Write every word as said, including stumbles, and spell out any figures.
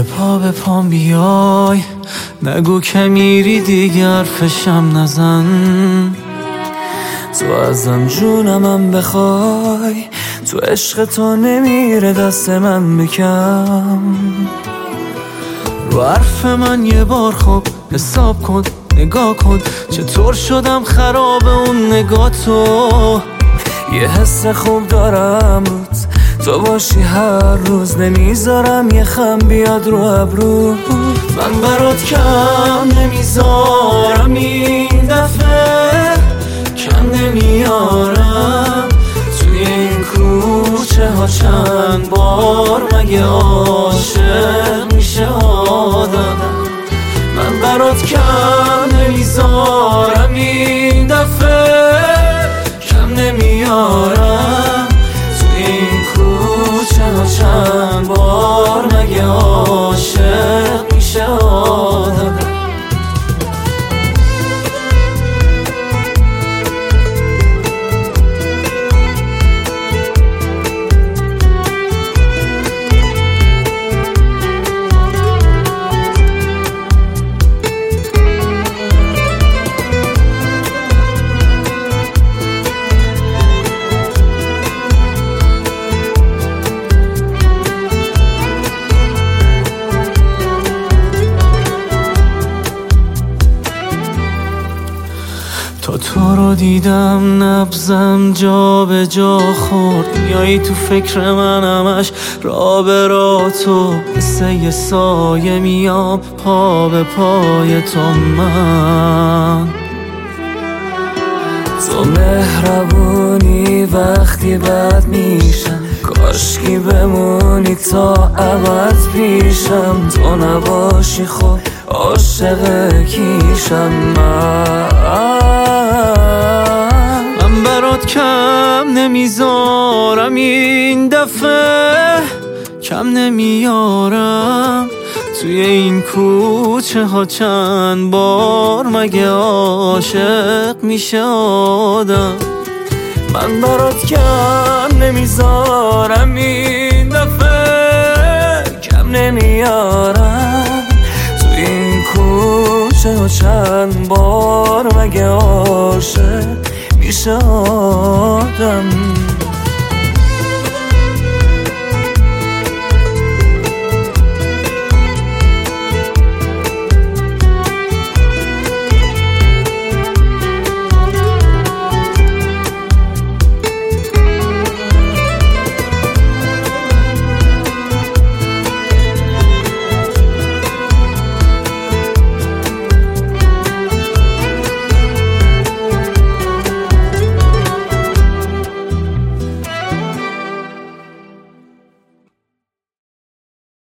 پا به پام بیای، نگو که میری دیگر فشم نزن. تو ازم جونمم بخوای، تو عشق تو نمیره دست من بکم. رو حرف من یه بار خوب حساب کن، نگاه کن چطور شدم خراب اون نگاه تو. یه حس خوب دارم روز تو باشی هر روز، نمیذارم یه خم بیاد رو ابرو. من برات کم نمیذارم این دفعه، کم نمیارم توی این کوچه ها چند بار مگه عاشق میشه آدم. من برات کم نمیذارم این دفعه، کم نمیارم توی این کوچه ها چند بار مگه عاشق میشه آدم. تا تو رو دیدم نبضم جا به جا خورد، میایی تو فکر من همش را به را تو. مثل یه سایه میام پا به پای تو من. تو مهربونی وقتی بد میشم، کاشکی بمونی تا ابد پیشم. تو نباشی خب عاشق کیشم من. من برات کم نمیذارم این دفعه، کم نمیارم توی این کوچه ها چند بار مگه عاشق میشه آدم. من برات کم نمیذارم این دفعه، کم نمیارم توی این کوچه ها چند بار مگه عاشق میشه آدم.